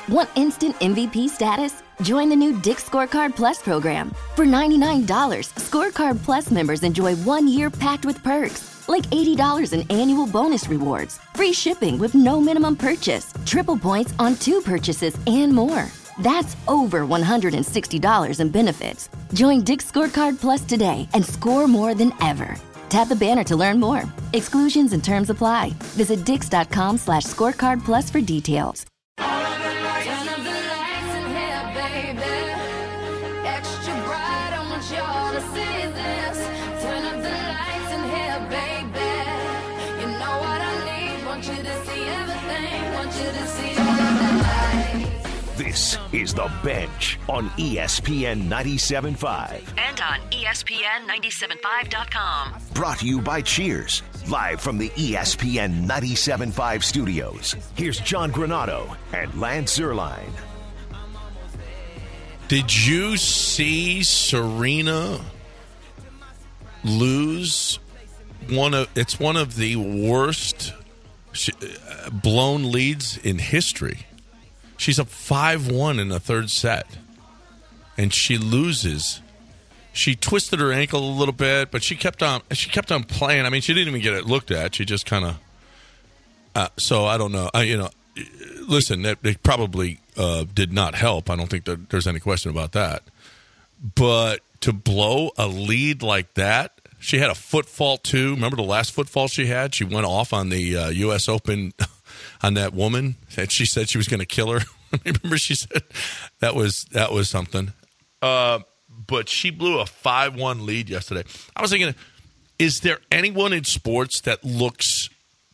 Want instant MVP status? Join the new Dick's Scorecard Plus program. For $99, Scorecard Plus members enjoy 1 year packed with perks, like $80 in annual bonus rewards, free shipping with no minimum purchase, triple points on 2 purchases, and more. That's over $160 in benefits. Join Dick's Scorecard Plus today and score more than ever. Tap the banner to learn more. Exclusions and terms apply. Visit dix.com/scorecard plus for details. This is The Bench on ESPN 97.5. And on ESPN975.com. Brought to you by Cheers, live from the ESPN 97.5 studios. Here's John Granado and Lance Zierlein. Did you see Serena lose one of the worst blown leads in history? She's up 5-1 in the third set, and she loses. She twisted her ankle a little bit, but she kept on playing. I mean, she didn't even get it looked at. She just kind of. So I don't know. Listen, it probably did not help. I don't think that there's any question about that. But to blow a lead like that, she had a foot fault too. Remember the last foot fault she had? She went off on the U.S. Open. On that woman, and she said she was going to kill her. Remember, she said that was something. But she blew a 5-1 lead yesterday. I was thinking, is there anyone in sports that looks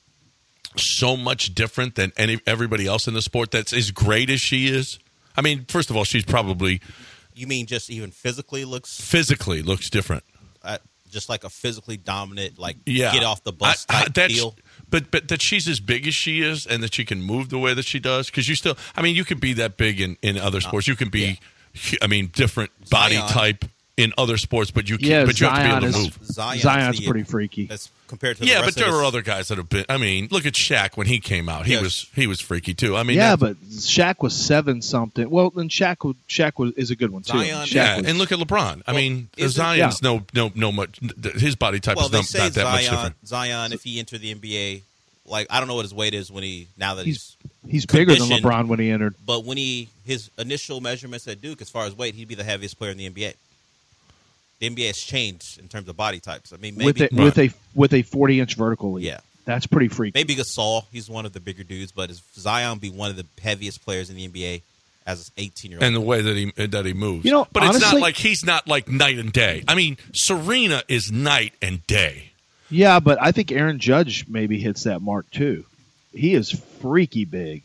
so much different than everybody else in the sport that's as great as she is? I mean, first of all, she's probably. You mean just even physically looks different? Just like a physically dominant, yeah. Get off the bus type deal. But that she's as big as she is and that she can move the way that she does. Because you could be that big in other sports. You can be, different body type in other sports, but you have to be able to move. Zion's pretty freaky. That's compared to the rest but there were other guys that have been. I mean, look at Shaq when he came out. He was freaky too. I mean, but Shaq was 7-something. Well, then Shaq is a good one too. And look at LeBron. I mean, Zion's no much. His body type is not that much different. Zion, if he entered the NBA, I don't know what his weight is now that he's bigger than LeBron when he entered. But when his initial measurements at Duke, as far as weight, he'd be the heaviest player in the NBA. The NBA has changed in terms of body types. I mean, maybe with a 40-inch vertical lead. Yeah, that's pretty freaky. Maybe Gasol, he's one of the bigger dudes, but Zion be one of the heaviest players in the NBA as an 18-year-old. And the way that he moves, but honestly, it's not like he's not like night and day. I mean, Serena is night and day. Yeah, but I think Aaron Judge maybe hits that mark too. He is freaky big.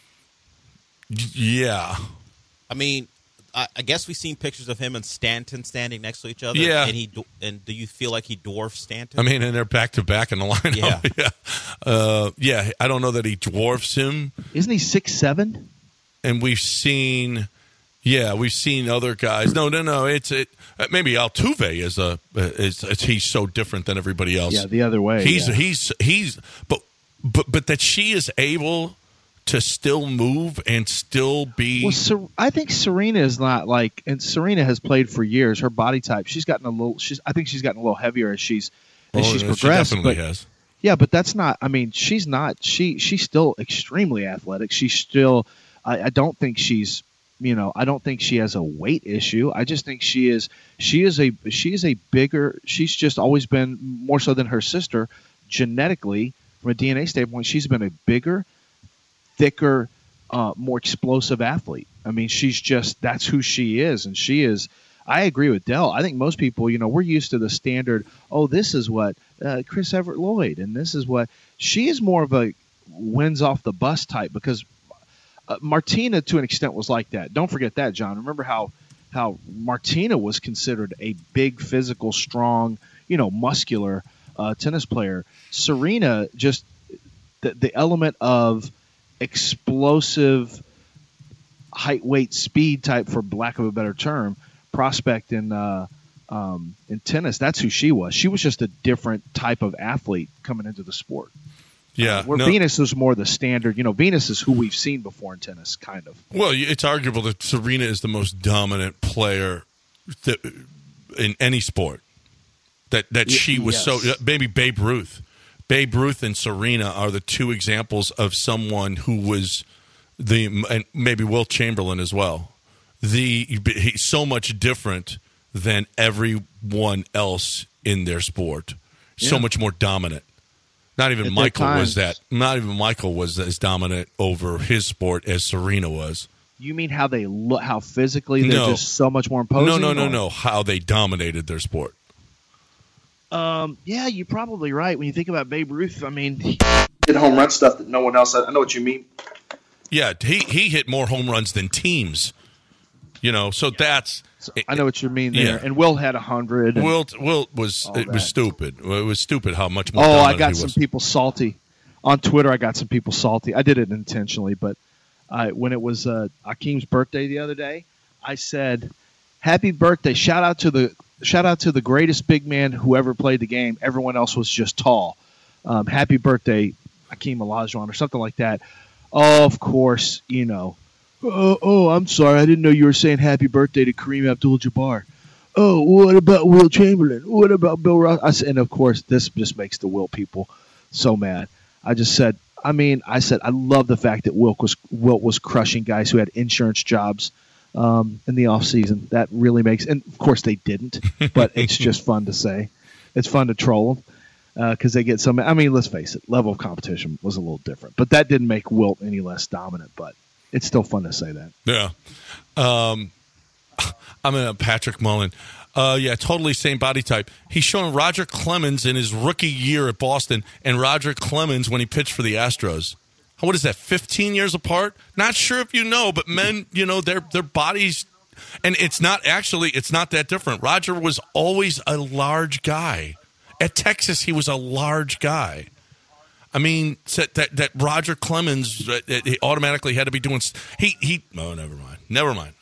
Yeah, I mean. I guess we've seen pictures of him and Stanton standing next to each other. Yeah. And do you feel like he dwarfs Stanton? I mean, and they're back to back in the lineup. Yeah. I don't know that he dwarfs him. Isn't he 6'7"? And we've seen other guys. No. It's maybe Altuve is he's so different than everybody else. Yeah, the other way. But that she is able to still move and still be. Well, I think Serena is not and Serena has played for years. Her body type, she's gotten a little. I think she's gotten a little heavier as she's progressed. She definitely has. Yeah, but that's not. I mean, she's not. She's still extremely athletic. She's still. I don't think she's. I don't think she has a weight issue. I just think she is a bigger. She's just always been more so than her sister genetically from a DNA standpoint. She's been a bigger, thicker, more explosive athlete. I mean, that's who she is. And she is, I agree with Dell. I think most people, we're used to the standard, this is what Chris Everett Lloyd, and this is what, she is more of a wins off the bus type because Martina to an extent was like that. Don't forget that, John. Remember how Martina was considered a big, physical, strong, muscular tennis player. Serena, just the element of explosive height, weight, speed type, for lack of a better term, prospect in tennis. That's who she was. She was just a different type of athlete coming into the sport. Yeah, where no. Venus is more the standard. Venus is who we've seen before in tennis, kind of. Well, it's arguable that Serena is the most dominant player in any sport. That she was yes. so maybe Babe Ruth. Babe Ruth and Serena are the two examples of someone who was and maybe Wilt Chamberlain as well. He's so much different than everyone else in their sport. So much more dominant. Not even Michael was that. Not even Michael was as dominant over his sport as Serena was. You mean how they look? How physically they're just so much more imposing? No. How they dominated their sport. Yeah, you're probably right. When you think about Babe Ruth, I mean, he did home run stuff that no one else. I know what you mean. Yeah, he hit more home runs than teams. So that's. I know what you mean there. Yeah. And Wilt had 100. Wilt was stupid. It was stupid how much more. I got some people salty on Twitter. I got some people salty. I did it intentionally, but when it was Akeem's birthday the other day, I said, "Happy birthday! Shout out to the greatest big man who ever played the game. Everyone else was just tall. Happy birthday, Akeem Olajuwon," or something like that. Oh, of course, Oh, I'm sorry. I didn't know you were saying happy birthday to Kareem Abdul-Jabbar. Oh, what about Wilt Chamberlain? What about Bill Russell? And, of course, this just makes the Wilt people so mad. I said, I love the fact that Wilt was crushing guys who had insurance jobs in the offseason. That really makes – and, of course, they didn't, but it's just fun to say. It's fun to troll them because they get some – I mean, let's face it, level of competition was a little different. But that didn't make Wilt any less dominant, but – it's still fun to say that. Yeah. I'm in Patrick Mullen. Totally same body type. He's showing Roger Clemens in his rookie year at Boston and Roger Clemens when he pitched for the Astros. What is that, 15 years apart? Not sure if you know, but men, their bodies, and it's not that different. Roger was always a large guy. At Texas, he was a large guy. I mean, that Roger Clemens he automatically had to be doing. Oh, never mind.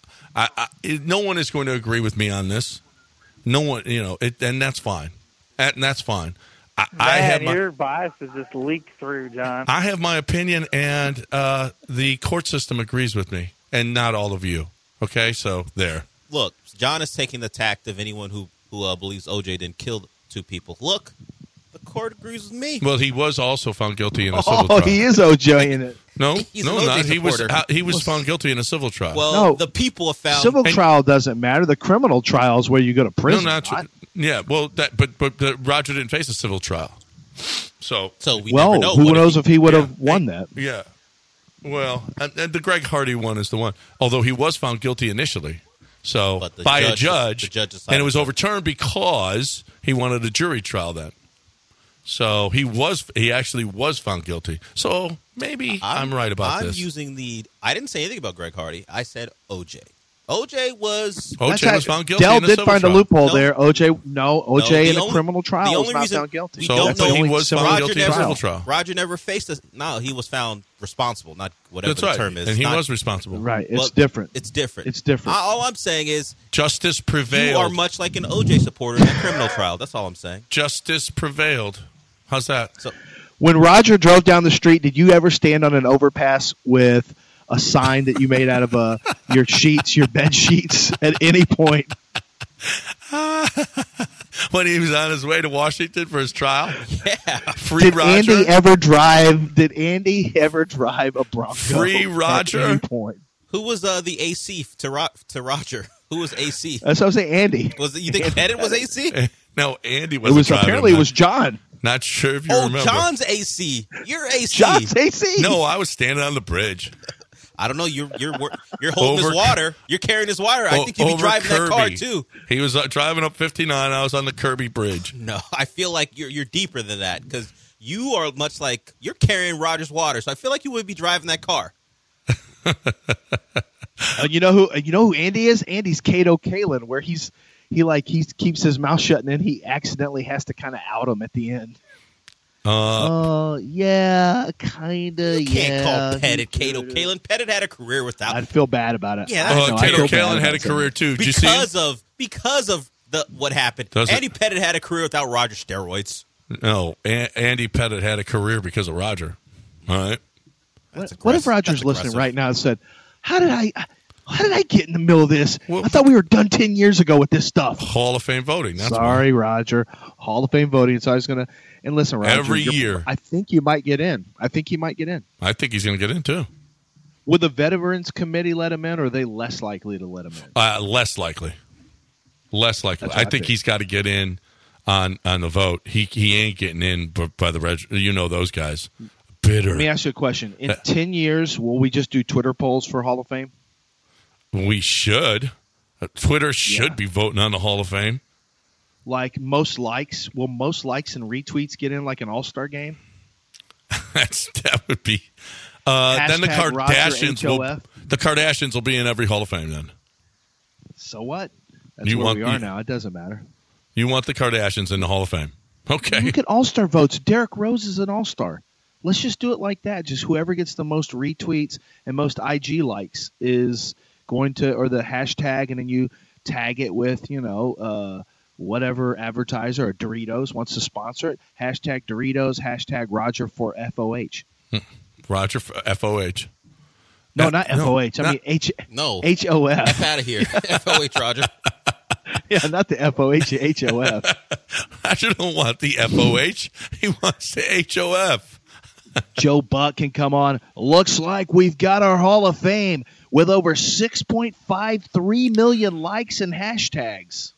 No one is going to agree with me on this. No one, and that's fine. And that's fine. I have your biases just leak through, John. I have my opinion, and the court system agrees with me, and not all of you. Okay, so there. Look, John is taking the tact of anyone who believes OJ didn't kill two people. Look. The court agrees with me. Well, he was also found guilty in a civil trial. Oh, he is OJ in it. No, He's no, an not. OJ He was found guilty in a civil trial. Well, No. the people have found Civil trial doesn't matter. The criminal trial is where you go to prison. No, not true. Yeah, well, Roger didn't face a civil trial. So we never know. Who knows if he would have won that? Yeah. Well, and the Greg Hardy one is the one. Although he was found guilty initially. So by a judge, and it was overturned because he wanted a jury trial then. So he actually was found guilty. So maybe I'm right about this. I didn't say anything about Greg Hardy. I said OJ. OJ was found guilty. Dell in a did civil find trial. a loophole there. OJ in a criminal trial was not reason found guilty. we don't know he was found guilty in a civil trial. Roger never faced this. No, he was found responsible, not whatever That's right. the term is. And he was responsible. Right. It's different. It's different. It's different. All I'm saying is justice prevailed. you are much like an OJ supporter in a criminal trial. That's all I'm saying. Justice prevailed. How's that? So, when Roger drove down the street, did you ever stand on an overpass with a sign that you made out of your bed sheets at any point? When he was on his way to Washington for his trial? Yeah. Free Roger? Did Andy ever drive a Bronco? Free Roger? At any point? Who was the AC to Roger? Who was AC? That's what I was saying, Andy. You think Pettit was AC? No, Andy was driving. Apparently it was John. Not sure if you remember. John's AC. You're AC. John's AC. No, I was standing on the bridge. I don't know. You're holding his water. You're carrying his wire. I think you'd be driving Kirby. that car too. He was driving up 59. I was on the Kirby Bridge. No, I feel like you're deeper than that because you are much like you're carrying Roger's water. So I feel like you would be driving that car. You know who Andy is? Andy's Kato Kalin, where he keeps his mouth shut and then he accidentally has to kind of out him at the end. Yeah, kind of. You can't call Pettit Kato Kalin. Pettit had a career without. I'd feel bad about it. Yeah, Kato Kalin had a career too. Because of what happened. Andy Pettit had a career without Roger steroids. No, Andy Pettit had a career because of Roger. All right. What if Roger's listening right now and said, "How did I get in the middle of this? I thought we were done 10 years ago with this stuff." Hall of Fame voting. That's Sorry, Roger. Hall of Fame voting. So I was going to – and listen, Roger. Every year. I think you might get in. I think he's going to get in, too. Would the Veterans Committee let him in, or are they less likely to let him in? Less likely. I think he's got to get in on the vote. He ain't getting in by the those guys. Bitter. Let me ask you a question. In 10 years, will we just do Twitter polls for Hall of Fame? We should. Twitter should be voting on the Hall of Fame. Like most likes. Will most likes and retweets get in like an all-star game? That would be. Then the Kardashians will be in every Hall of Fame then. So what? That's where we are now. It doesn't matter. You want the Kardashians in the Hall of Fame. Okay. Look at all-star votes. Derrick Rose is an all-star. Let's just do it like that. Just whoever gets the most retweets and most IG likes is going to, or the hashtag, and then you tag it with, whatever advertiser or Doritos wants to sponsor it. Hashtag Doritos, hashtag Roger for FOH. Roger for FOH. No, not FOH. I mean HOF. F out of here. FOH, Roger. Yeah, not the FOH, HOF. Roger don't want the FOH. He wants the HOF. Joe Buck can come on. Looks like we've got our Hall of Fame with over 6.53 million likes and hashtags.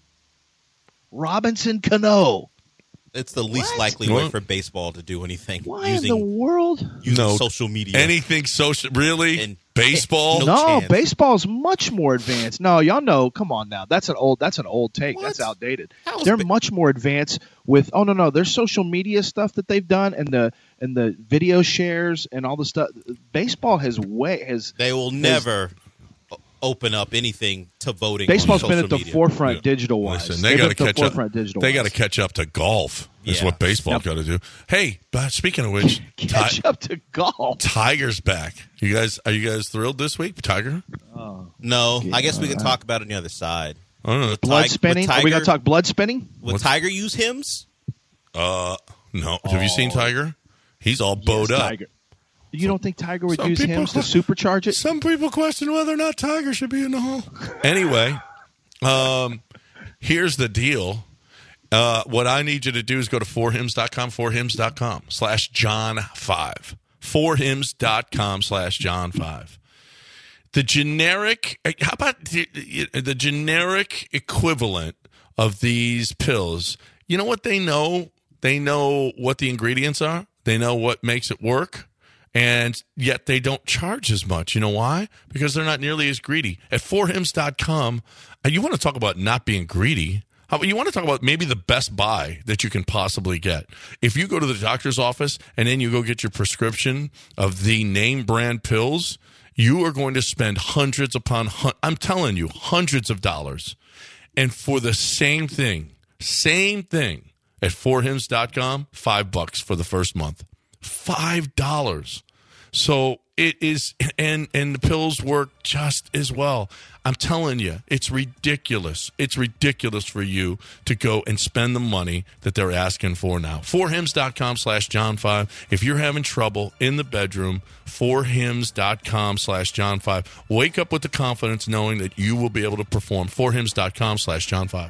Robinson Cano. It's the least likely way for baseball to do anything. Why in the world? Using social media. Anything social? Really? And baseball? No, baseball's much more advanced. No, y'all know. Come on now. That's an old take. What? That's outdated. They're much more advanced with. Oh no, there's social media stuff that they've done and the video shares and all the stuff. Baseball They will never open up anything to voting. Baseball's on been at the media. forefront digital wise. Listen, they got to catch up. They got to wise. catch up to golf. Is what baseball got to do. Hey, speaking of which, catch up to golf. Tiger's back. Are you guys thrilled this week, Tiger? No, I guess we can talk about it on the other side. I don't know. Blood spinning. Are we going to talk blood spinning? Would Tiger use hymns? No. Have you seen Tiger? He's all bowed up. Tiger. You don't think Tiger would use hymns to supercharge it? Some people question whether or not Tiger should be in the Hall. Anyway, here's the deal. What I need you to do is go to forhims.com, forhims.com/John5. forhims.com/John5. The generic, how about the generic equivalent of these pills? You know what they know? They know what the ingredients are. They know what makes it work. And yet they don't charge as much. You know why? Because they're not nearly as greedy. At forhims.com, you want to talk about not being greedy. You want to talk about maybe the best buy that you can possibly get. If you go to the doctor's office and then you go get your prescription of the name brand pills, you are going to spend hundreds of dollars And for the same thing at forhims.com, $5 for the first month. $5. So it is, and the pills work just as well. I'm telling you, it's ridiculous. It's ridiculous for you to go and spend the money that they're asking for now. forhims.com/John5. If you're having trouble in the bedroom, forhims.com/John5. Wake up with the confidence knowing that you will be able to perform. forhims.com/John5.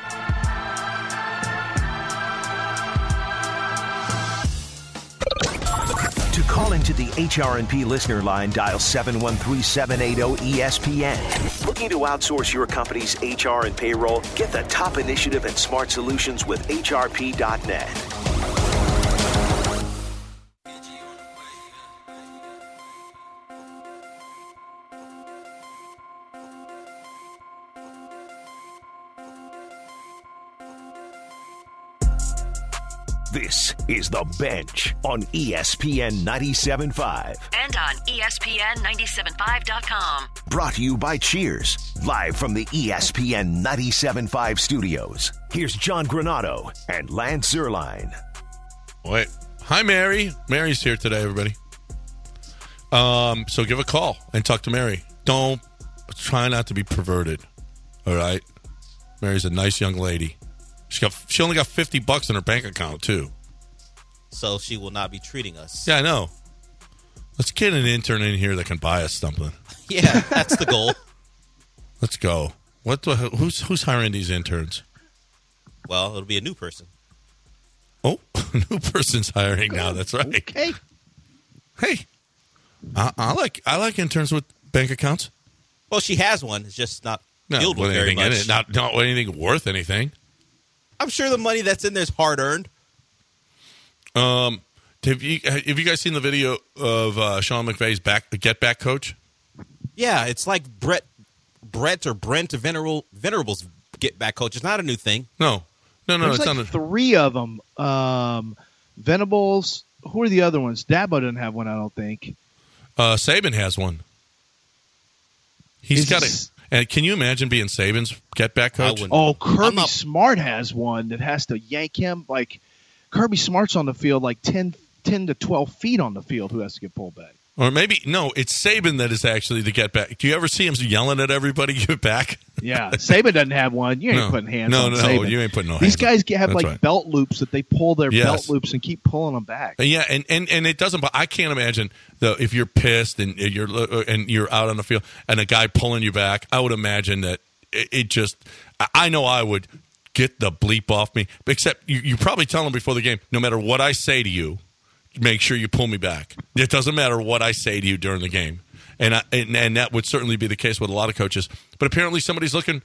To call into the HRNP listener line, dial 713-780-ESPN. Looking to outsource your company's HR and payroll? Get the top initiative and smart solutions with HRP.net. This is The Bench on ESPN 97.5. And on ESPN975.com. Brought to you by Cheers, live from the ESPN 97.5 studios. Here's John Granado and Lance Zierlein. Wait. Hi, Mary. Mary's here today, everybody. So give a call and talk to Mary. Try not to be perverted, all right? Mary's a nice young lady. She only got $50 in her bank account too. So she will not be treating us. Yeah, I know. Let's get an intern in here that can buy us something. Yeah, that's the goal. Let's go. Who's hiring these interns? Well, it'll be a new person. Oh, a new person's hiring now. That's right. Okay. Hey, I like interns with bank accounts. Well, she has one. It's just not filled with with very anything in much. it. Not with anything worth anything. I'm sure the money that's in there is hard earned. Have you guys seen the video of Sean McVay's get back coach? Yeah, it's like Brent Venerable's get back coach. It's not a new thing. No. There's It's like not. three of them. Venables. Who are the other ones? Dabo doesn't have one, I don't think. Saban has one. He's Is got this- it. And can you imagine being Saban's get back coach? wouldn't. Oh, I'm Kirby not- Smart has one that has to yank him. Like Kirby Smart's on the field like 10 to 12 feet on the field who has to get pulled back. Or maybe no, it's Saban that is actually the get back. Do you ever see him yelling at everybody get back? Yeah, Saban doesn't have one. You ain't No. putting hands No, on no, Saban. you ain't putting no These hands on- guys have That's like right. belt loops that they pull their Yes. belt loops and keep pulling them back. Yeah, and it doesn't. But I can't imagine though if you're pissed and you're out on the field and a guy pulling you back. I would imagine that it just. I know I would get the bleep off me. Except you probably tell him before the game. No matter what I say to you, make sure you pull me back. It doesn't matter what I say to you during the game, and that would certainly be the case with a lot of coaches. But apparently somebody's looking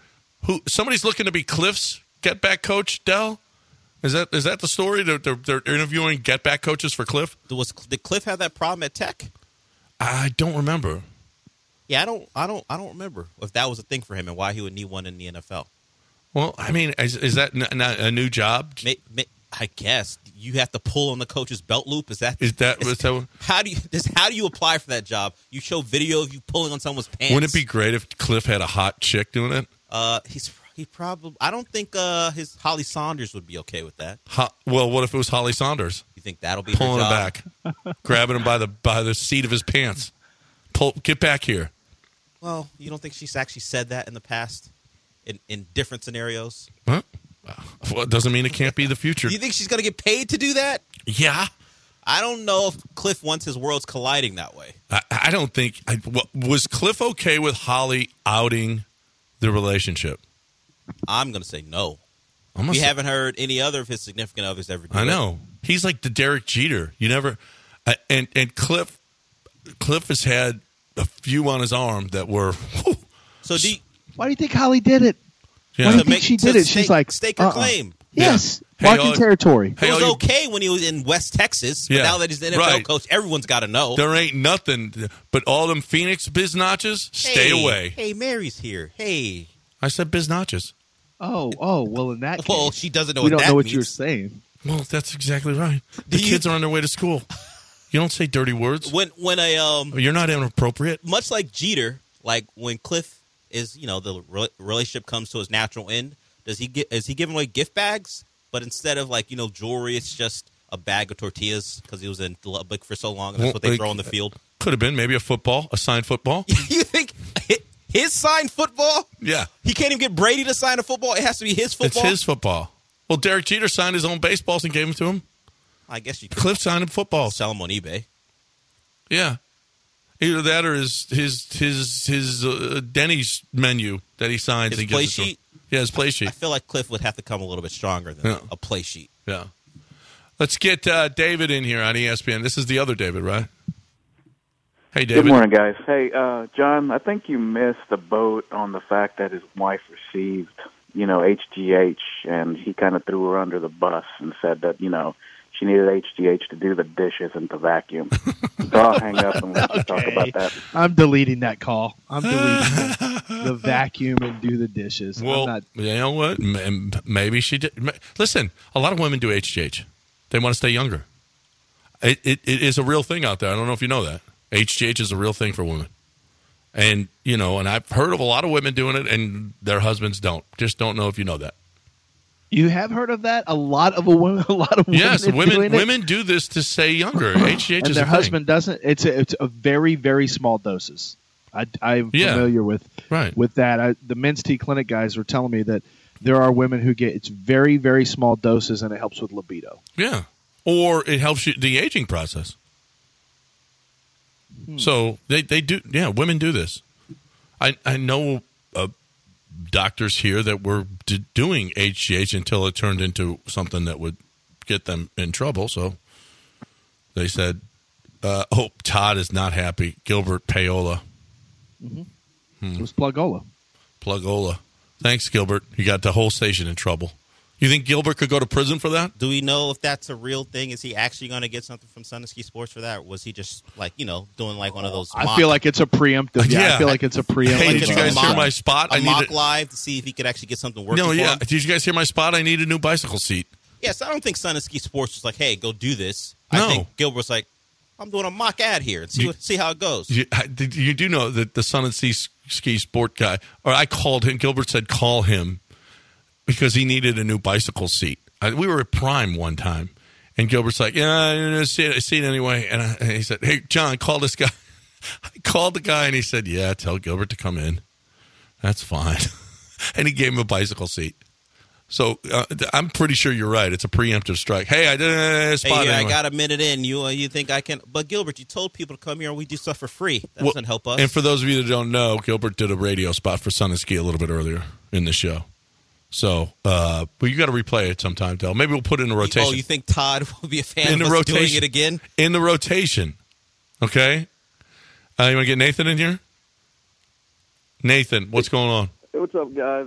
to be Cliff's get back coach. Dell, is that the story? They're interviewing get back coaches for Cliff. Did Cliff have that problem at Tech? I don't remember. Yeah, I don't remember if that was a thing for him and why he would need one in the NFL. Well, I mean, is that not a new job? I guess you have to pull on the coach's belt loop. Is that how do you apply for that job? You show video of you pulling on someone's pants. Wouldn't it be great if Cliff had a hot chick doing it? He probably. I don't think his Holly Saunders would be okay with that. Well, what if it was Holly Saunders You think that'll be pulling her him job? back, grabbing him by the seat of his pants? Get back here. Well, you don't think she's actually said that in the past, in different scenarios? Huh? Well, it doesn't mean it can't be the future. Do you think she's going to get paid to do that? Yeah. I don't know if Cliff wants his worlds colliding that way. I don't think. Was Cliff okay with Holly outing the relationship? I'm going to say no. We haven't heard any other of his significant others ever do I it. know. He's like the Derek Jeter. You never. And Cliff has had a few on his arm that were. Whew. So Why do you think Holly did it? Yeah. Why do you To think she did it? She's like, stake her claim. Yes, Yeah. Hey, marking territory. Hey, It was all you- okay when he was in West Texas, but Yeah. now that he's the NFL Right. coach, everyone's got to know. There ain't nothing. But all them Phoenix biznotches, stay away. Hey, Mary's here. Hey. I said biznotches. Oh, well, in that case, Well, she doesn't know we what don't that know what means. you're saying. Well, that's exactly right. The Do you- kids are on their way to school. You don't say dirty words. When You're not inappropriate. much like Jeter, like when Cliff is, the relationship comes to its natural end, is he giving away gift bags? But instead of jewelry, it's just a bag of tortillas because he was in Lubbock for so long, and that's what they throw on the field. Could have been maybe a signed football. You think his signed football? Yeah, He can't even get Brady to sign a football. It has to be his football. it's his football. Well, Derek Jeter signed his own baseballs and gave them to him. I guess you could Cliff signed him footballs. sell them on eBay. Yeah, either that or his Denny's menu that he signs. His and play gives it to him. sheet? Yeah, his play sheet. I feel like Cliff would have to come a little bit stronger than Yeah. a play sheet. Yeah. Let's get David in here on ESPN. This is the other David, right? Hey, David. Good morning, guys. Hey, John, I think you missed the boat on the fact that his wife received, HGH, and he kind of threw her under the bus and said that, she needed HGH to do the dishes and to vacuum. So I'll hang up and let you talk about that. I'm deleting that call. I'm deleting the vacuum and do the dishes. Well, I'm not, you know what? Maybe she did. Listen, a lot of women do HGH. They want to stay younger. It is a real thing out there. I don't know if you know that. HGH is a real thing for women. And, and I've heard of a lot of women doing it, and their husbands don't. Just don't know if you know that. you have heard of that? A lot of women. Yes, are doing it? women do this to stay younger. HGH and is their a husband doesn't. It's a very, very small doses. I'm Yeah. familiar with Right. with that. The Men's T Clinic guys were telling me that there are women who get it's very, very small doses, and it helps with libido. Yeah. Or it helps you the aging process. So they do, yeah, women do this. I know doctors here that were doing HGH until it turned into something that would get them in trouble. So they said, Todd is not happy. Gilbert Payola. It was Plugola. Plugola. Thanks, Gilbert. You got the whole station in trouble. You think Gilbert could go to prison for that? Do we know if that's a real thing? Is he actually going to get something from Sun and Ski Sports for that? Or was he just doing like one of those? I feel like it's a preemptive. Yeah, I feel like it's a preemptive. Hey, did you guys hear my spot? A mock live to see if he could actually get something working. No, yeah. For him? Did you guys hear my spot? I need a new bicycle seat. Yes, I don't think Sun and Ski Sports was like, "Hey, go do this." No. I think Gilbert's like, "I'm doing a mock ad here and see how it goes." You do know that the Sun and Ski Sport guy, or I called him. Gilbert said call him because he needed a new bicycle seat. We were at Prime one time, and Gilbert's like, "Yeah, I'm going to see it anyway." And he said, "Hey, John, call this guy." I called the guy, and he said, "Yeah, tell Gilbert to come in. That's fine." And he gave him a bicycle seat. So I'm pretty sure you're right. It's a preemptive strike. Hey, I did a spot. Hey, anyway. I got a minute in. You think I can? But Gilbert, you told people to come here and we do stuff for free. That doesn't help us. And for those of you that don't know, Gilbert did a radio spot for Sun and Ski a little bit earlier in the show. So, but you got to replay it sometime, Del. Maybe we'll put it in a rotation. Oh, you think Todd will be a fan of us doing it again? In the rotation. Okay? You want to get Nathan in here? Nathan, what's going on? Hey, what's up, guys?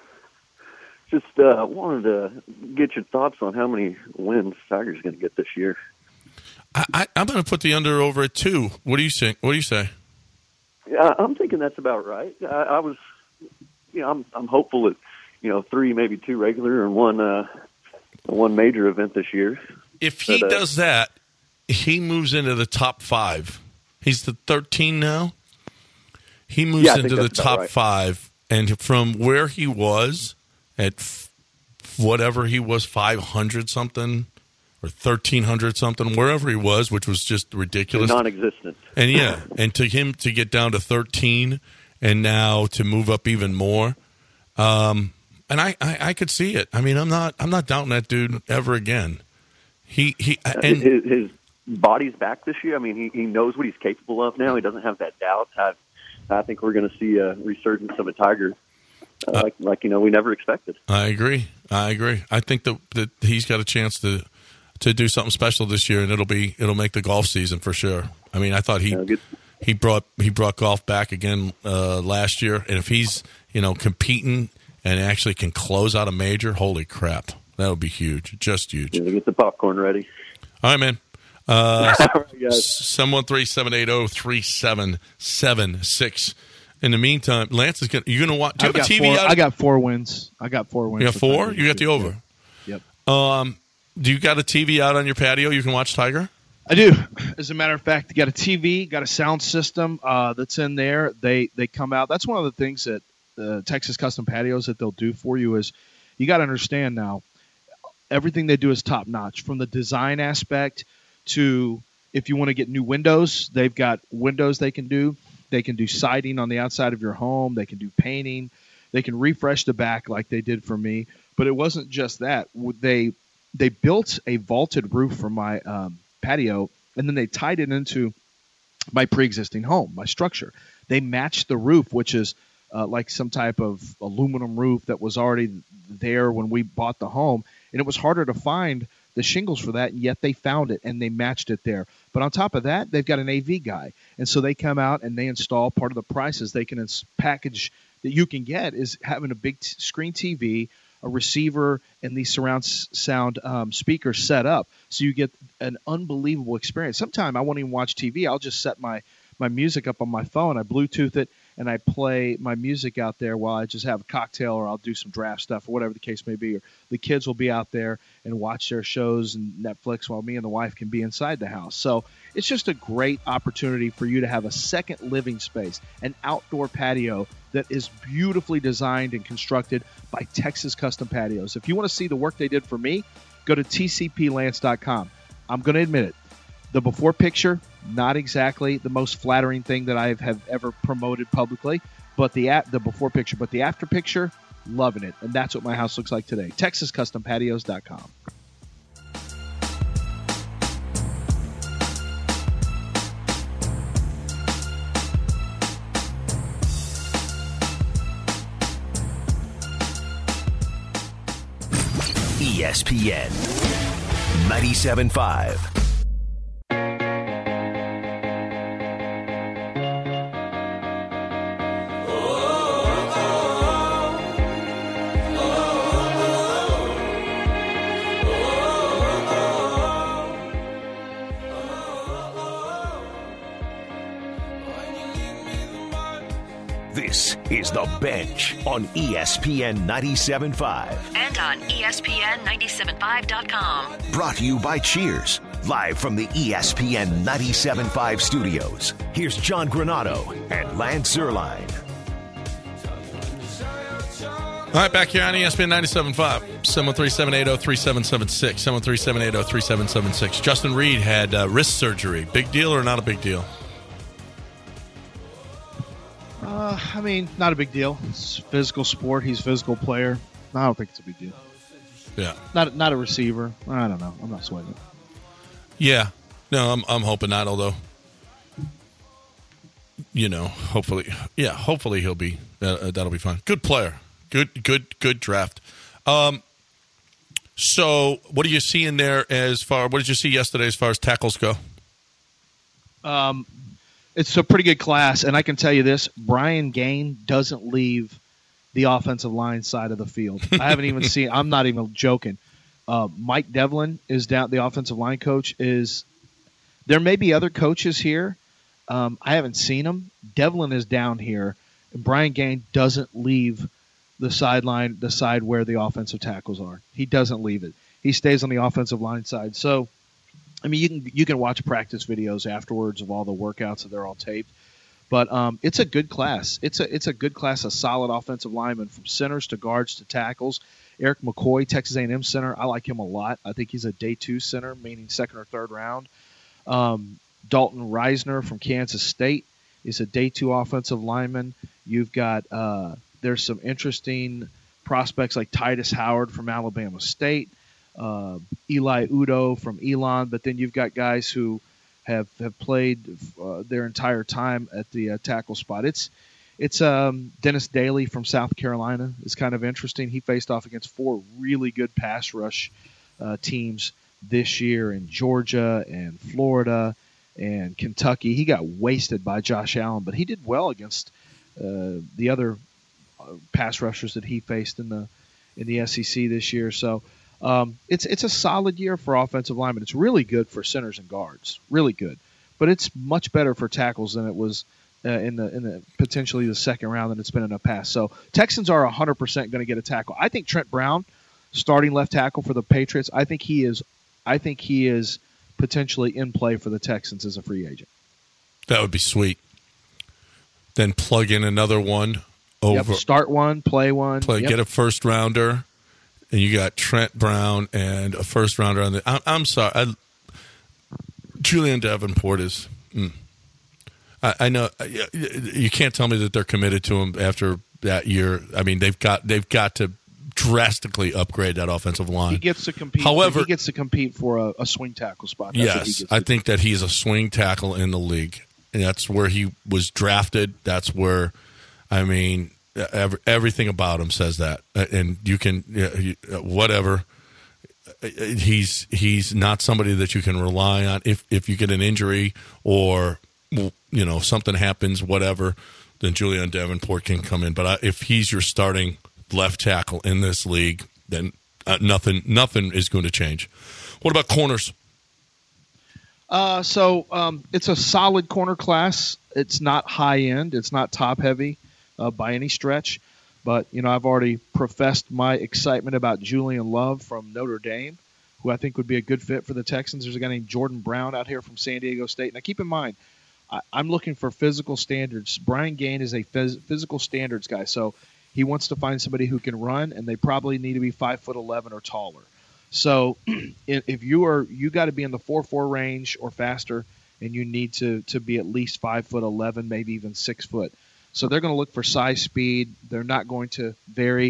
Just wanted to get your thoughts on how many wins Tiger's going to get this year. I'm going to put the under over at 2. What do you think? What do you say? Yeah, I'm thinking that's about right. I was, I'm hopeful that 3, maybe 2 regular and one major event this year. If he does that, he moves into the top 5. He's the 13 now. He moves into the top 5, and from where he was at whatever he was, 500 something or 1,300 something, wherever he was, which was just ridiculous, non-existent. And yeah, and to him to get down to 13, and now to move up even more. And I could see it. I mean, I'm not doubting that dude ever again. His body's back this year. I mean, he knows what he's capable of now. He doesn't have that doubt. I think we're going to see a resurgence of a Tiger like we never expected. I agree. I think that he's got a chance to do something special this year, and it'll make the golf season for sure. I mean, I thought he brought golf back again last year, and if he's competing and actually can close out a major, holy crap, that would be huge, just huge. Yeah, get the popcorn ready. All right, man. 713-780-3776. In the meantime, Lance is going to watch. Do you have a TV out? I got 4 wins. You got 4? You got the over. Yep. Do you got a TV out on your patio you can watch Tiger? I do. As a matter of fact, you got a TV, got a sound system that's in there. They come out. That's one of the things that Texas Custom Patios that they'll do for you is you got to understand now, everything they do is top notch from the design aspect to if you want to get new windows, they've got windows they can do. They can do siding on the outside of your home. They can do painting. They can refresh the back like they did for me. But it wasn't just that. They built a vaulted roof for my patio, and then they tied it into my pre-existing home, my structure. They matched the roof, which is like some type of aluminum roof that was already there when we bought the home. And it was harder to find the shingles for that, and yet they found it, and they matched it there. But on top of that, they've got an AV guy. And so they come out and they install part of the prices. They can package that you can get is having a big screen TV, a receiver, and these surround sound speakers set up. So you get an unbelievable experience. Sometimes I won't even watch TV. I'll just set my music up on my phone. I Bluetooth it, and I play my music out there while I just have a cocktail, or I'll do some draft stuff, or whatever the case may be. Or the kids will be out there and watch their shows and Netflix while me and the wife can be inside the house. So it's just a great opportunity for you to have a second living space, an outdoor patio that is beautifully designed and constructed by Texas Custom Patios. If you want to see the work they did for me, go to tcplance.com. I'm going to admit it. The before picture, not exactly the most flattering thing that I have ever promoted publicly, but the before picture. But the after picture, Loving it. And that's what my house looks like today. TexasCustomPatios.com. ESPN 97.5. This is The Bench on ESPN 97.5. And on ESPN975.com. Brought to you by Cheers, live from the ESPN 97.5 studios. Here's John Granado and Lance Zierlein. All right, back here on ESPN 97.5, 713-780-3776, 713-780-3776. Justin Reed had wrist surgery. Big deal or not a big deal? I mean, not a big deal. It's a physical sport. He's a physical player. I don't think it's a big deal. Yeah. Not a receiver. I don't know. I'm not sweating it. Yeah. No, I'm hoping not, although, hopefully he'll be, that'll be fine. Good player. Good draft. So what do you see in there what did you see yesterday as far as tackles go? It's a pretty good class, and I can tell you this, Brian Gain doesn't leave the offensive line side of the field. I haven't even seen – I'm not even joking. Mike Devlin is down – the offensive line coach is – there may be other coaches here. I haven't seen them. Devlin is down here, and Brian Gain doesn't leave the sideline, the side where the offensive tackles are. He doesn't leave it. He stays on the offensive line side. So – I mean, you can watch practice videos afterwards of all the workouts, and they're all taped. But it's a good class. It's a good class of solid offensive linemen from centers to guards to tackles. Eric McCoy, Texas A&M center, I like him a lot. I think he's a day 2 center, meaning second or third round. Dalton Reisner from Kansas State is a day 2 offensive lineman. You've got there's some interesting prospects like Titus Howard from Alabama State. Eli Udoh from Elon, but then you've got guys who have played their entire time at the tackle spot. It's Dennis Daly from South Carolina is kind of interesting. He faced off against 4 really good pass rush teams this year in Georgia and Florida and Kentucky. He got wasted by Josh Allen, but he did well against the other pass rushers that he faced in the SEC this year. So. It's a solid year for offensive linemen. It's really good for centers and guards, really good, but it's much better for tackles than it was in the potentially the second round than it's been in the past. So Texans are 100% going to get a tackle. I think Trent Brown, starting left tackle for the Patriots, I think he is potentially in play for the Texans as a free agent. That would be sweet. Then plug in another one over. Yep, start one, play one, get a first rounder. And you got Trent Brown and a first rounder on the. I'm sorry, Julian Davenport is. I know you can't tell me that they're committed to him after that year. I mean, they've got to drastically upgrade that offensive line. He gets to compete. However, he gets to compete for a swing tackle spot. That's I think that he's a swing tackle in the league, and that's where he was drafted. That's where, I mean. Everything about him says that, and you can whatever. He's not somebody that you can rely on. If you get an injury or something happens, whatever, then Julian Davenport can come in. But if he's your starting left tackle in this league, then nothing is going to change. What about corners? So it's a solid corner class. It's not high end. It's not top heavy. By any stretch, but I've already professed my excitement about Julian Love from Notre Dame, who I think would be a good fit for the Texans. There's a guy named Jordan Brown out here from San Diego State. Now keep in mind, I'm looking for physical standards. Brian Gain is a physical standards guy, so he wants to find somebody who can run, and they probably need to be 5'11" or taller. So if you got to be in the 4.4 range or faster, and you need to be at least 5'11", maybe even 6 foot. So they're going to look for size, speed. They're not going to vary.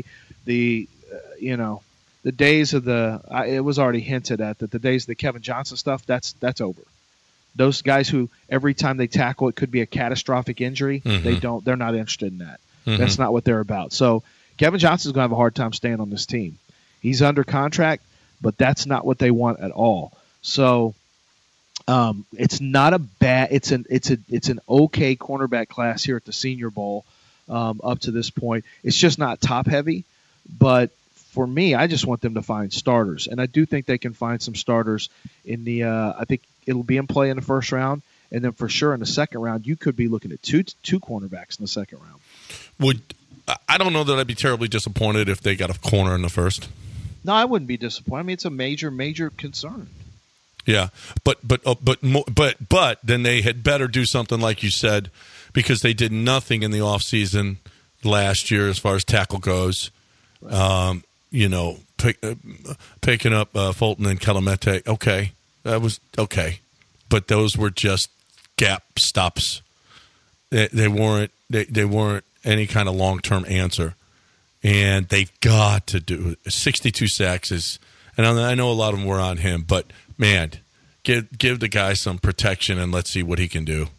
the the days of it was already hinted at that the days of the Kevin Johnson stuff, that's over. Those guys who every time they tackle it could be a catastrophic injury, they're not interested in that. That's not what they're about. So Kevin Johnson's going to have a hard time staying on this team. He's under contract, but that's not what they want at all. So it's not a bad. It's an okay cornerback class here at the Senior Bowl up to this point. It's just not top heavy, but for me, I just want them to find starters, and I do think they can find some starters in the. I think it'll be in play in the first round, and then for sure in the second round, you could be looking at two cornerbacks in the second round. I don't know that I'd be terribly disappointed if they got a corner in the first. No, I wouldn't be disappointed. I mean, it's a major concern. Yeah, but then they had better do something like you said, because they did nothing in the offseason last year as far as tackle goes. Right. Picking up Fulton and Calamete, okay, that was okay, but those were just gap stops. They weren't any kind of long-term answer, and they've got to do 62 sacks is, and I know a lot of them were on him, but man, give the guy some protection and let's see what he can do.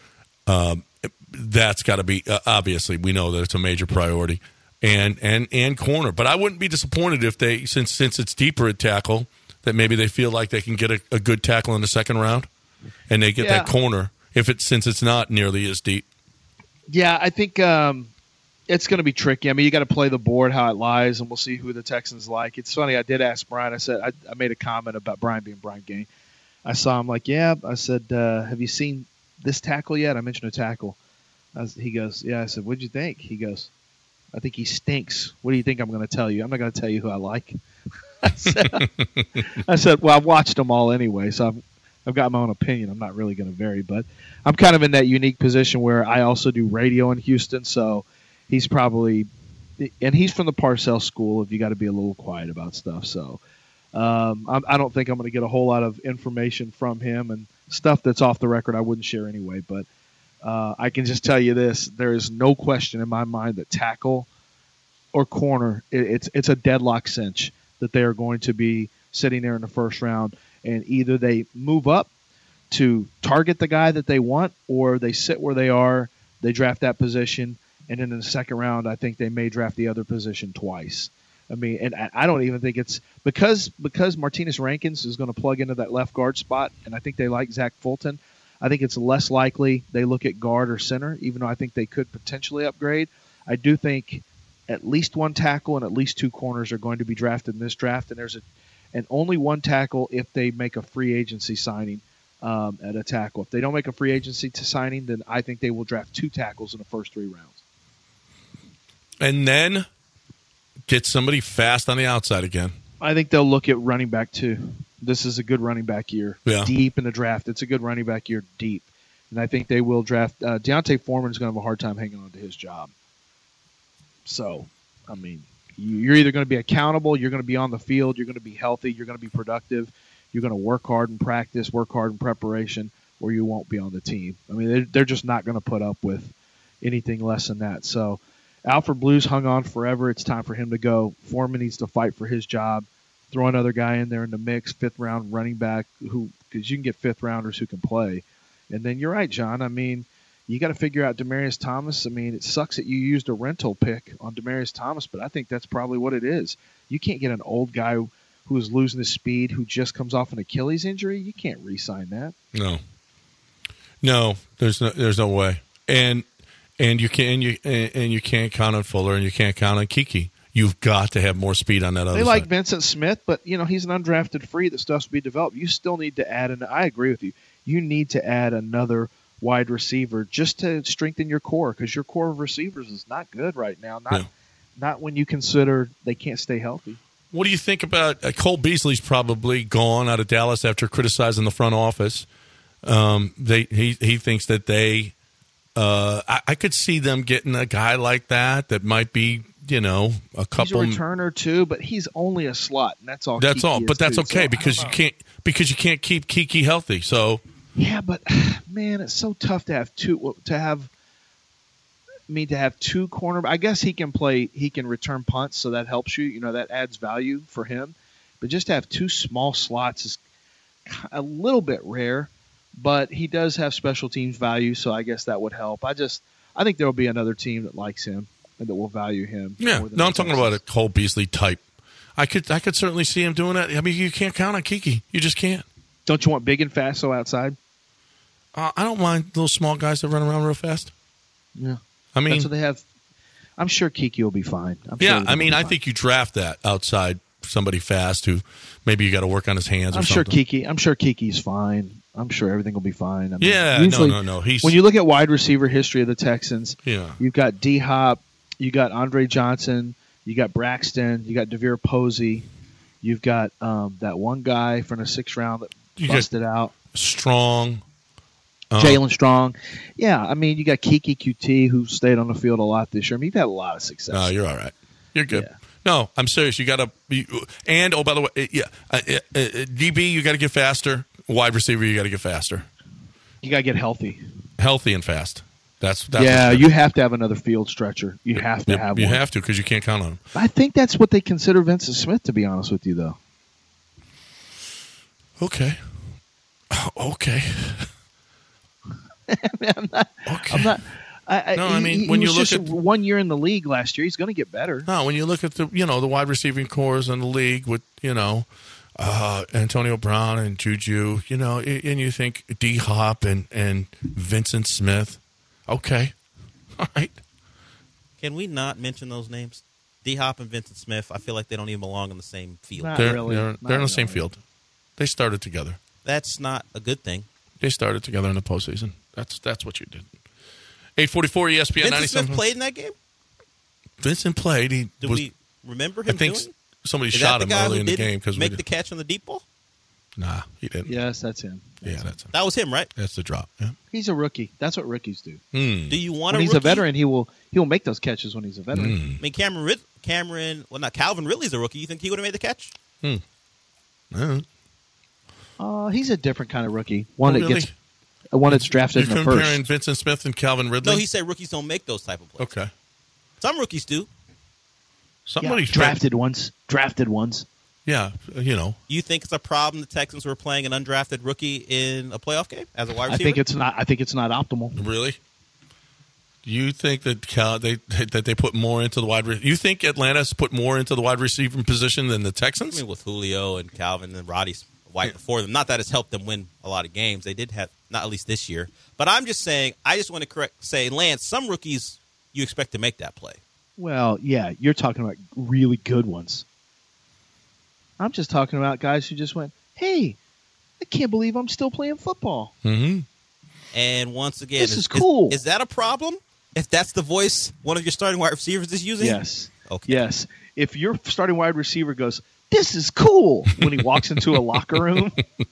That's got to be obviously we know that it's a major priority. And corner. But I wouldn't be disappointed if they, since it's deeper at tackle, that maybe they feel like they can get a good tackle in the second round, and they get that corner since it's not nearly as deep. Yeah, I think it's going to be tricky. I mean, you got to play the board how it lies, and we'll see who the Texans like. It's funny. I did ask Brian. I said I made a comment about Brian being Brian Gaine. I saw him like, yeah. I said, have you seen this tackle yet? I mentioned a tackle. He goes, yeah. I said, what'd you think? He goes, I think he stinks. What do you think I'm going to tell you? I'm not going to tell you who I like. I said, well, I've watched them all anyway, so I've got my own opinion. I'm not really going to vary, but I'm kind of in that unique position where I also do radio in Houston, so he's probably – and he's from the Parcells School if you got to be a little quiet about stuff. So I don't think I'm going to get a whole lot of information from him, and stuff that's off the record I wouldn't share anyway, but – I can just tell you this: there is no question in my mind that tackle or corner, it's a deadlock cinch that they are going to be sitting there in the first round, and either they move up to target the guy that they want, or they sit where they are, they draft that position, and then in the second round, I think they may draft the other position twice. I mean, and I don't even think it's because Martinez Rankins is going to plug into that left guard spot, and I think they like Zach Fulton. I think it's less likely they look at guard or center, even though I think they could potentially upgrade. I do think at least one tackle and at least two corners are going to be drafted in this draft, and there's only one tackle if they make a free agency signing at a tackle. If they don't make a free agency signing, then I think they will draft two tackles in the first 3 rounds. And then get somebody fast on the outside again. I think they'll look at running back too. This is a good running back year. Yeah. Deep in the draft. It's a good running back year deep. And I think they will draft. Deontay Foreman is going to have a hard time hanging on to his job. So, I mean, you're either going to be accountable, you're going to be on the field, you're going to be healthy, you're going to be productive, you're going to work hard in practice, work hard in preparation, or you won't be on the team. I mean, they're just not going to put up with anything less than that. So, Alfred Blues hung on forever. It's time for him to go. Foreman needs to fight for his job. Throw another guy in there in the mix, 5th-round running back, because you can get 5th-rounders who can play. And then you're right, John. I mean, you got to figure out Demaryius Thomas. I mean, it sucks that you used a rental pick on Demaryius Thomas, but I think that's probably what it is. You can't get an old guy who is losing his speed, who just comes off an Achilles injury. You can't re-sign that. No, there's no way. And you can't count on Fuller, and you can't count on Kiki. You've got to have more speed on that other side. They like Vincent Smith, but he's an undrafted free that stuff's to be developed. You still need to add, and I agree with you. You need to add another wide receiver just to strengthen your core, because your core of receivers is not good right now. Not when you consider they can't stay healthy. What do you think about Cole Beasley's probably gone out of Dallas after criticizing the front office? He thinks that they. I could see them getting a guy like that might be. A couple. He's a returner too, but he's only a slot, and that's all. That's Kiki all, but that's too, okay so because you can't keep Kiki healthy. So yeah, but man, it's so tough to have I mean, to have two corner, I guess he can return punts, so that helps you. You know, that adds value for him. But just to have two small slots is a little bit rare. But he does have special teams value, so I guess that would help. I think there will be another team that likes him and that will value him. Yeah, no, I'm talking about a Cole Beasley type. I could certainly see him doing that. I mean, you can't count on Kiki. You just can't. Don't you want big and fast so outside? I don't mind little small guys that run around real fast. Yeah. I mean, that's what they have. I'm sure Kiki will be fine. I think you draft that outside somebody fast who maybe you got to work on his hands or something. I'm sure Kiki's fine. I'm sure everything will be fine. I mean, no. When you look at wide receiver history of the Texans, you've got D-Hop, you got Andre Johnson, you got Braxton, you got DeVere Posey, you've got that one guy from the 6th round that busted out. Strong. Jalen Strong. Yeah, I mean, you got Kiki QT, who stayed on the field a lot this year. I mean, you've had a lot of success. No, you're all right. You're good. Yeah. No, I'm serious. You got to be – and, by the way, DB, you got to get faster. Wide receiver, you got to get faster. You got to get healthy. Healthy and fast. That's you have to have another field stretcher. You have to have one. You have to because you can't count on him. I think that's what they consider Vincent Smith, to be honest with you, though. Okay. I'm not. When you look at 1 year in the league last year, he's going to get better. No, when you look at the wide receiving cores in the league with Antonio Brown and Juju, and you think D-Hop and Vincent Smith. Okay, all right. Can we not mention those names? D-Hop and Vincent Smith. I feel like they don't even belong in the same field. They're in the same field. They started together. That's not a good thing. They started together in the postseason. That's what you did. 844 ESPN 97. Vincent Smith played in that game? Vincent played. Do we remember him doing? Somebody shot him early in the game. Make the catch on the deep ball? Nah, he didn't. Yes, that's him. That's him. That was him, right? That's the drop. Yeah. He's a rookie. That's what rookies do. Do you want when a he's rookie? A veteran, he'll make those catches when he's a veteran. I mean, Calvin Ridley's a rookie. You think he would have made the catch? He's a different kind of rookie. One that's drafted in the first. You're comparing Vincent Smith and Calvin Ridley? No, he said rookies don't make those type of plays. Okay. Some rookies do. Drafted ones. Yeah, You think it's a problem the Texans were playing an undrafted rookie in a playoff game as a wide receiver? I think it's not optimal. Really? Do you think that they put more into the wide receiver? You think Atlanta's put more into the wide receiver position than the Texans? I mean, with Julio and Calvin and Roddy's White before them. Not that it's helped them win a lot of games. They did have, not at least this year. But I'm just saying, I just want to say, Lance, some rookies you expect to make that play. Well, yeah, you're talking about really good ones. I'm just talking about guys who just went, hey, I can't believe I'm still playing football. Mm-hmm. And once again, this is cool. Is that a problem? If that's the voice one of your starting wide receivers is using? Yes. Okay. Yes. If your starting wide receiver goes, this is cool, when he walks into a locker room,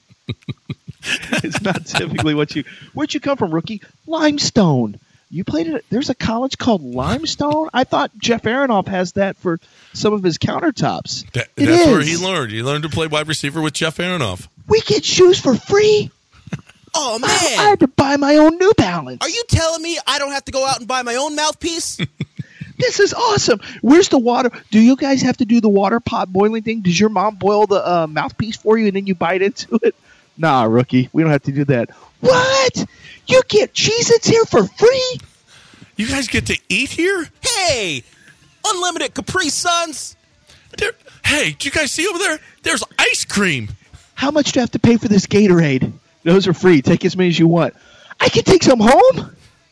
it's not typically where'd you come from, rookie? Limestone. You played it. There's a college called Limestone. I thought Jeff Aronoff has that for some of his countertops. That's where he learned. He learned to play wide receiver with Jeff Aronoff. We get shoes for free. Oh, man. I had to buy my own New Balance. Are you telling me I don't have to go out and buy my own mouthpiece? This is awesome. Where's the water? Do you guys have to do the water pot boiling thing? Does your mom boil the mouthpiece for you and then you bite into it? Nah, rookie. We don't have to do that. What? You get Cheez-Its here for free? You guys get to eat here? Hey, unlimited Capri Suns. Hey, did you guys see over there? There's ice cream. How much do I have to pay for this Gatorade? Those are free. Take as many as you want. I can take some home?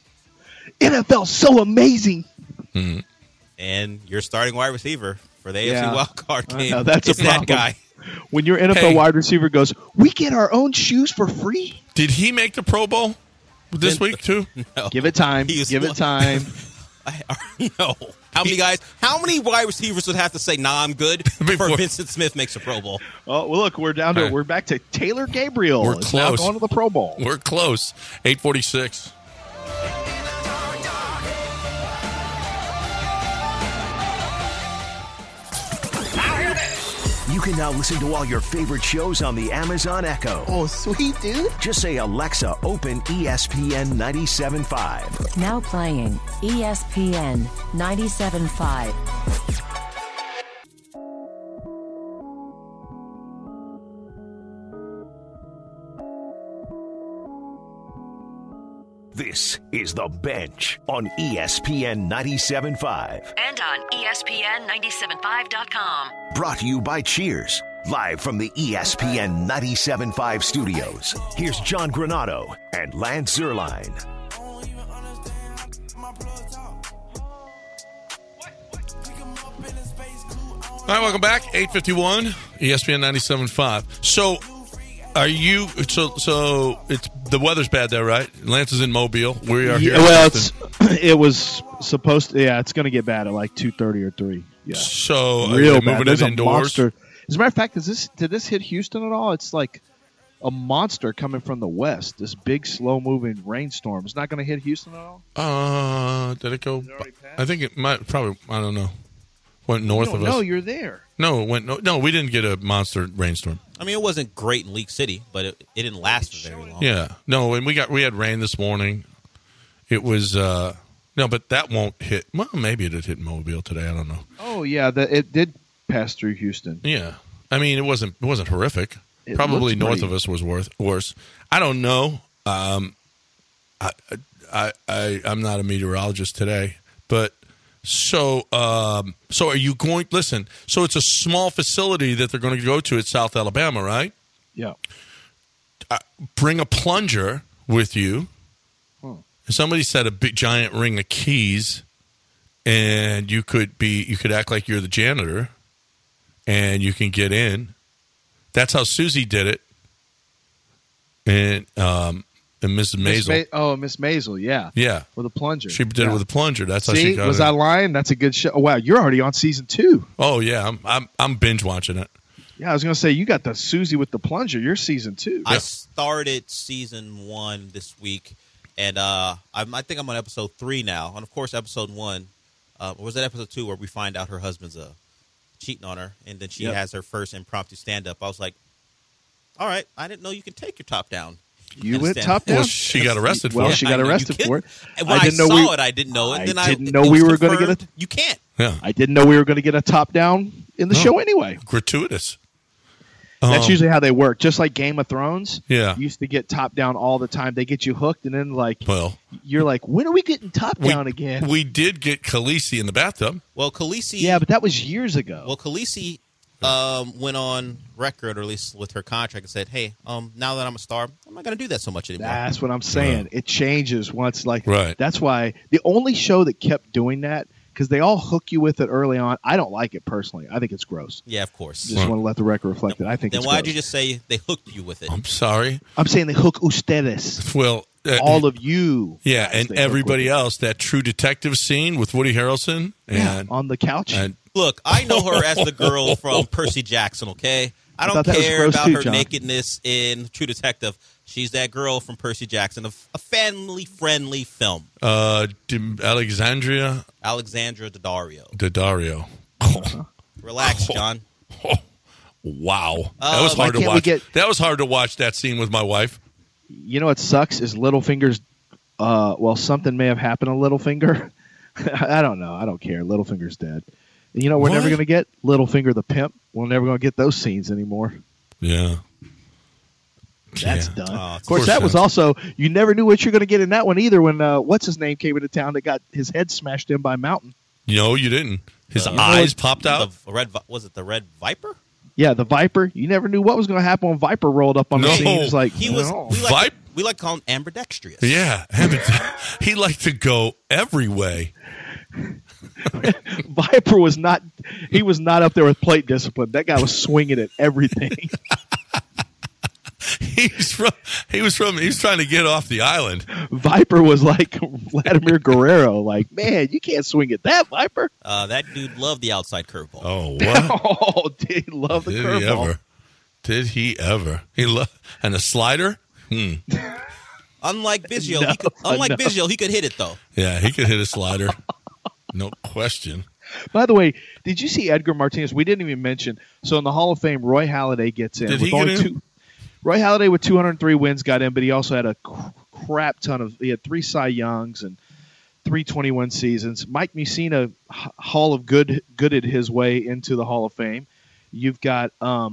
NFL's so amazing. Mm-hmm. And your starting wide receiver for the AFC wildcard game that's is a problem. that guy. When your NFL wide receiver goes, we get our own shoes for free? Did he make the Pro Bowl this week too? No. Give it time. Give it time. No. How many wide receivers would have to say, nah, I'm good, before Vincent Smith makes a Pro Bowl? Oh, well, look, we're back to Taylor Gabriel. We're close. Now going to the Pro Bowl. We're close. 8:46. You can now listen to all your favorite shows on the Amazon Echo. Oh, sweet, dude. Just say, Alexa, open ESPN 97.5. Now playing ESPN 97.5. This is The Bench on ESPN 97.5. And on ESPN975.com. Brought to you by Cheers. Live from the ESPN 97.5 studios. Here's John Granado and Lance Zierlein. All right, welcome back. 8:51, ESPN 97.5. So, are you? So it's the weather's bad there, right? Lance is in Mobile. We are here. Well, it was supposed to. Yeah, it's going to get bad at like 2:30 or 3. Yeah. So real are they bad. moving There's it a indoors? monster. As a matter of fact, did this hit Houston at all? It's like a monster coming from the west. This big, slow-moving rainstorm. It's not going to hit Houston at all. Did it go? I think it might. Probably. I don't know. Went north of us. No, you're there. No, it went. No, we didn't get a monster rainstorm. I mean, it wasn't great in League City, but it didn't last for very long. Yeah, no, and we had rain this morning. It was no, but that won't hit. Well, maybe it hit Mobile today. I don't know. Oh yeah, it did pass through Houston. Yeah, I mean, it wasn't horrific. It Probably looks north pretty- of us was worse. I don't know. I'm not a meteorologist today, but. So are you going? Listen. So it's a small facility that they're going to go to at South Alabama, right? Yeah. Bring a plunger with you. Huh. Somebody said a big giant ring of keys, and you could act like you're the janitor, and you can get in. That's how Susie did it, and Mrs. Maisel. Miss Maisel, yeah. Yeah. With a plunger. She did it with a plunger. That's how See, she got was it. I lying? That's a good show. Oh, wow, you're already on season 2. Oh yeah, I'm binge watching it. Yeah, I was going to say, you got the Susie with the plunger. You're season 2. I started season 1 this week, and I think I'm on episode 3 now. And of course, episode 1 was that episode 2 where we find out her husband's cheating on her, and then she has her first impromptu stand up. I was like, all right, I didn't know you could take your top down. You went top down? Well, she got arrested for it. Well, she got arrested for it. And when I saw it, I didn't know it. I Then didn't know we were going to get a. You can't. Yeah. I didn't know we were going to get a top down in the show anyway. Gratuitous. That's usually how they work. Just like Game of Thrones. Yeah. Used to get top down all the time. They get you hooked, and then you're like, when are we getting top down again? We did get Khaleesi in the bathtub. Well, Khaleesi. Yeah, but that was years ago. Well, Khaleesi went on record, or at least with her contract, and said, "Hey, now that I'm a star, I'm not going to do that so much anymore." That's what I'm saying. It changes once. Right. That's why the only show that kept doing that, because they all hook you with it early on. I don't like it personally. I think it's gross. Yeah, of course. Just want to let the record reflect it. I think. Then it's why'd gross. you just say they hooked you with it? I'm sorry. I'm saying they hook ustedes. Well, all of you. Yeah, and everybody else. That True Detective scene with Woody Harrelson and on the couch. And Look, I know her as the girl from Percy Jackson, okay? I don't thought that was care gross about too, her John. nakedness in True Detective. She's that girl from Percy Jackson, a family-friendly film. Alexandria Daddario. Relax, John. Wow. That was hard to watch. That was hard to watch that scene with my wife. You know what sucks is Littlefinger's. Something may have happened to Littlefinger. I don't know. I don't care. Littlefinger's dead. And you know we're never going to get Littlefinger the pimp. We're never going to get those scenes anymore. Yeah. That's done. Of course, that was also, you never knew what you're going to get in that one either when, what's his name came into town that got his head smashed in by a mountain. No, you didn't. His eyes popped out. Was it the Red Viper? Yeah, the Viper. You never knew what was going to happen when Viper rolled up on the scene. It was like, we like to call him ambidextrous. Yeah. He liked to go every way. Viper was not, he was not up there with plate discipline. That guy was swinging at everything. He was trying to get off the island. Viper was like Vladimir Guerrero. Like, man, you can't swing at that, Viper. That dude loved the outside curveball. Oh, what? Oh, did he love the curveball? Did he ever? And a slider? Unlike Biggio, he could hit it though. Yeah, he could hit a slider. No question. By the way, did you see Edgar Martinez? We didn't even mention. So in the Hall of Fame, Roy Halladay gets in. Did he get in? Roy Halladay with 203 wins got in, but he also had a crap ton of. He had 3 Cy Youngs and 321 seasons. Mike Mussina, Hall of gooded his way into the Hall of Fame. You've got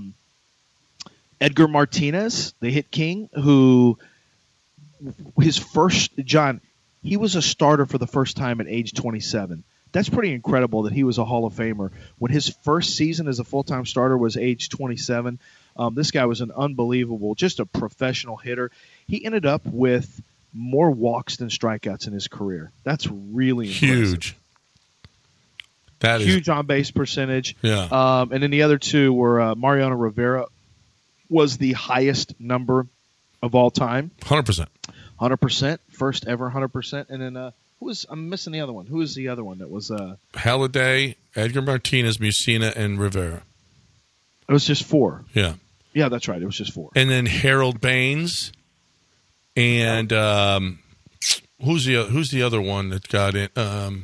Edgar Martinez, the hit king, who his first John. He was a starter for the first time at age 27. That's pretty incredible that he was a Hall of Famer. When his first season as a full-time starter was age 27, this guy was an unbelievable, just a professional hitter. He ended up with more walks than strikeouts in his career. That's really impressive. Huge. That is huge on-base percentage. Yeah. And then the other two were Mariano Rivera was the highest number of all time. 100%. 100%. First ever 100%. And then I'm missing the other one. Who was the other one that was Halladay, Edgar Martinez, Mussina, and Rivera. It was just 4. Yeah. Yeah, that's right. It was just 4. And then Harold Baines and who's the other one that got in?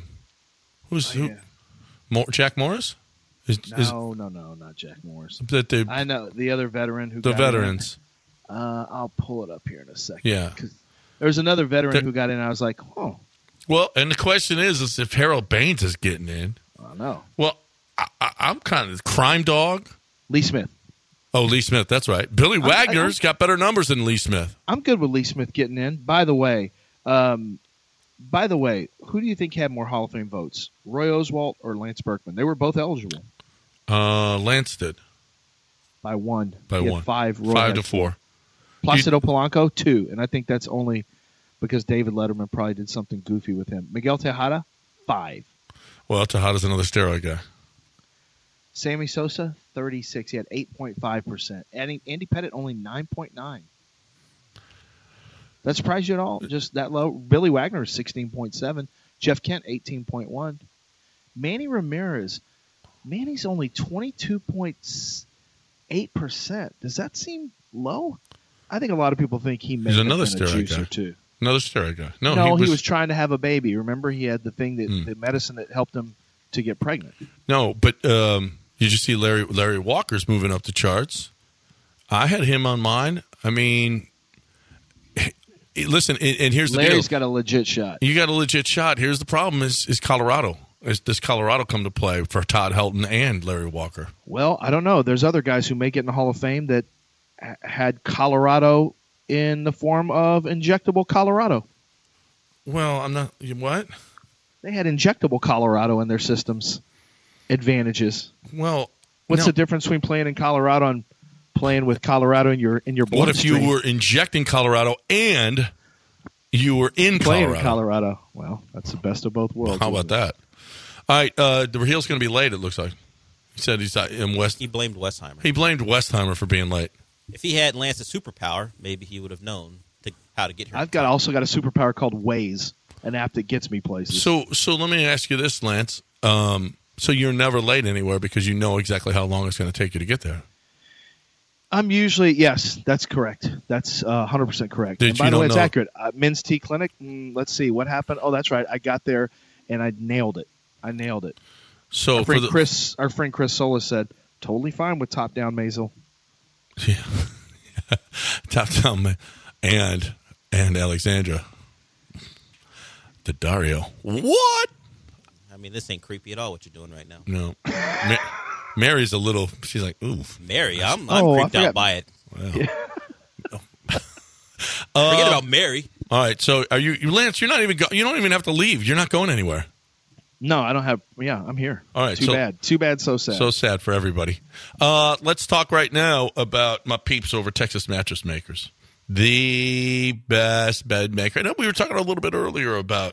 Jack Morris? No, not Jack Morris. I know the other veteran who the got veterans. In. I'll pull it up here in a second. Yeah. There was another veteran who got in. I was like, oh. Well, and the question is if Harold Baines is getting in. I don't know. Well, I'm kind of crime dog. Lee Smith. Oh, Lee Smith. That's right. Billy Wagner's got better numbers than Lee Smith. I'm good with Lee Smith getting in. By the way, who do you think had more Hall of Fame votes, Roy Oswalt or Lance Berkman? They were both eligible. Lance did. By 1. By he had 1. 5. Roy 5 to 4. Placido Polanco, 2. And I think that's only because David Letterman probably did something goofy with him. Miguel Tejada, 5. Well, Tejada's another steroid guy. Sammy Sosa, 36. He had 8.5%. Andy Pettitte, only 9.9. That surprised you at all? Just that low? Billy Wagner, 16.7. Jeff Kent, 18.1. Manny Ramirez, Manny's only 22.8%. Does that seem low? I think a lot of people think he may have been a juicer too. Another steroid guy. No, he was trying to have a baby. Remember, he had the thing the medicine that helped him to get pregnant. No, but you just see Larry Walker's moving up the charts. I had him on mine. I mean, listen, and here's the deal. Larry's got a legit shot. You got a legit shot. Here's the problem: is Colorado. Does Colorado come to play for Todd Helton and Larry Walker? Well, I don't know. There's other guys who make it in the Hall of Fame that had Colorado in the form of injectable Colorado. Well, I'm not. What? They had injectable Colorado in their systems. Advantages. Well, what's the difference between playing in Colorado and playing with Colorado in your bloodstream? What if you were injecting Colorado and you were in playing in Colorado? Well, that's the best of both worlds. How about that? All right, the Rahil's going to be late. It looks like he said he's in West. He blamed Westheimer. He blamed Westheimer for being late. If he had Lance's superpower, maybe he would have known how to get here. I've also got a superpower called Waze, an app that gets me places. So let me ask you this, Lance. So you're never late anywhere because you know exactly how long it's going to take you to get there. I'm usually, yes, that's correct. That's 100% correct. And by the way, it's accurate. Men's Tea Clinic, let's see, what happened? Oh, that's right. I got there, and I nailed it. So our friend Chris Solis said, totally fine with top-down Maisel. Yeah. Top-down and Alexandra. Daddario. What? I mean, this ain't creepy at all what you're doing right now. No. Mary's a little, she's like, ooh. Mary, I'm creeped out by it. Well. Yeah. Forget about Mary. All right, so are you Lance, you don't even have to leave. You're not going anywhere. No, I don't have, I'm here. All right. Too bad, so sad. So sad for everybody. Let's talk right now about my peeps over Texas Mattress Makers. The best bed maker. I know we were talking a little bit earlier about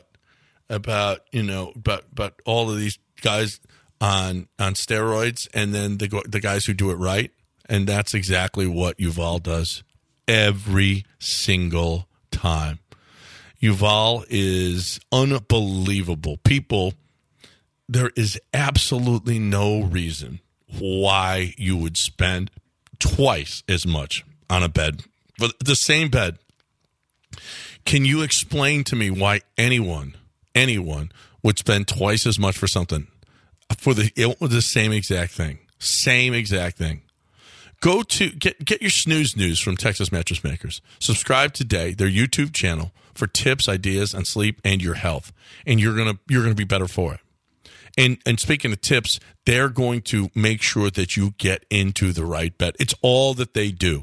all of these guys on steroids and then the guys who do it right. And that's exactly what Yuval does every single time. Yuval is unbelievable. People, there is absolutely no reason why you would spend twice as much on a bed. For the same bed. Can you explain to me why anyone would spend twice as much for something? for the same exact thing. Same exact thing. Go to get your snooze news from Texas Mattress Makers. Subscribe today, their YouTube channel, for tips, ideas on sleep and your health, and you're gonna be better for it. And speaking of tips, they're going to make sure that you get into the right bed. It's all that they do.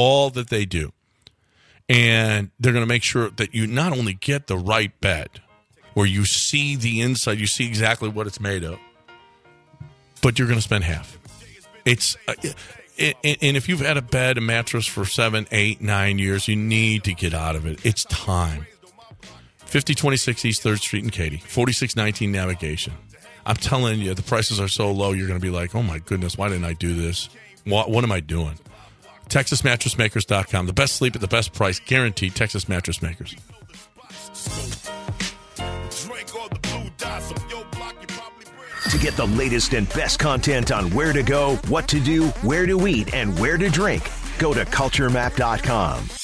And they're going to make sure that you not only get the right bed, where you see the inside, you see exactly what it's made of, but you're going to spend half. It's and if you've had a bed, a mattress for 7, 8, 9 years, you need to get out of it. It's time. 5026 East 3rd Street in Katy, 4619 Navigation. I'm telling you, the prices are so low, you're going to be like, oh my goodness, why didn't I do this? What am I doing? TexasMattressMakers.com. The best sleep at the best price, guaranteed. Texas Mattress Makers. To get the latest and best content on where to go, what to do, where to eat, and where to drink, go to CultureMap.com.